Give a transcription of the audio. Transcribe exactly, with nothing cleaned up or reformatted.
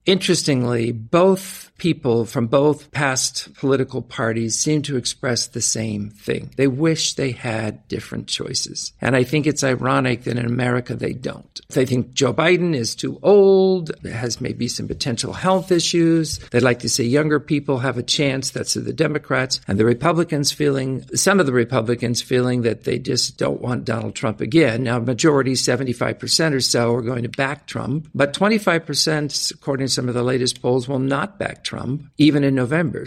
Interestingly, both people from both past political parties seem to express the same thing. They wish they had different choices. And I think it's ironic that in America they don't. They think Joe Biden is too old, has maybe some potential health issues. They'd like to see younger people have a chance. That's the Democrats. And the Republicans feeling, some of the Republicans feeling that they just don't want Donald Trump again. Now, majority, seventy-five percent or so, are going to back Trump. But twenty-five percent, according to some of the latest polls, will not back Trump, even in November.